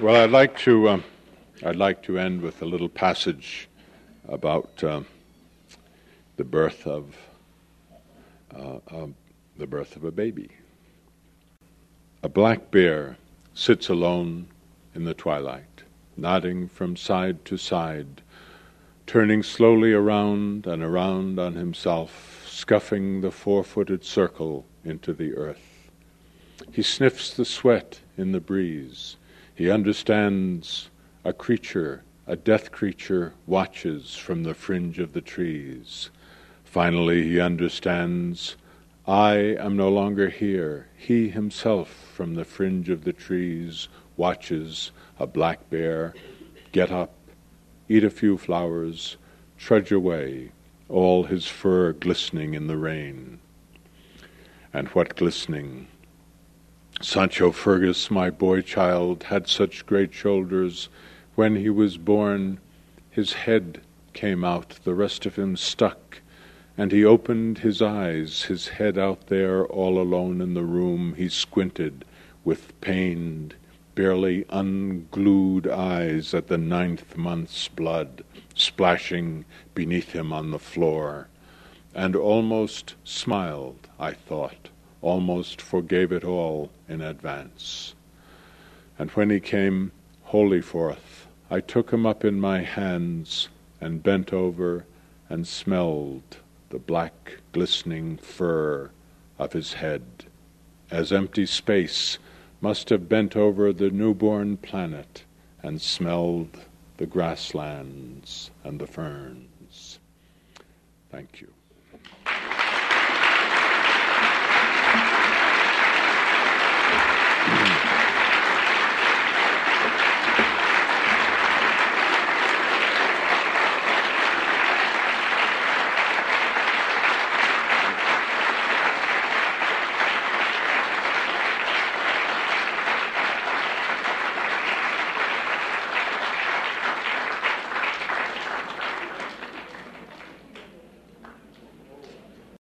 Well, I'd like to end with a little passage about the birth of a baby. A black bear sits alone in the twilight, nodding from side to side, turning slowly around and around on himself, scuffing the 4-footed circle into the earth. He sniffs the sweat in the breeze. He understands a creature, a death creature, watches from the fringe of the trees. Finally, he understands, I am no longer here. He himself from the fringe of the trees watches a black bear get up, eat a few flowers, trudge away, all his fur glistening in the rain. And what glistening! Sancho Fergus, my boy-child, had such great shoulders. When he was born, his head came out, the rest of him stuck, and he opened his eyes, his head out there all alone in the room. He squinted with pained, barely unglued eyes at the 9th month's blood splashing beneath him on the floor, and almost smiled, I thought, almost forgave it all in advance. And when he came wholly forth, I took him up in my hands and bent over and smelled the black glistening fur of his head, as empty space must have bent over the newborn planet and smelled the grasslands and the ferns. Thank you. Mm.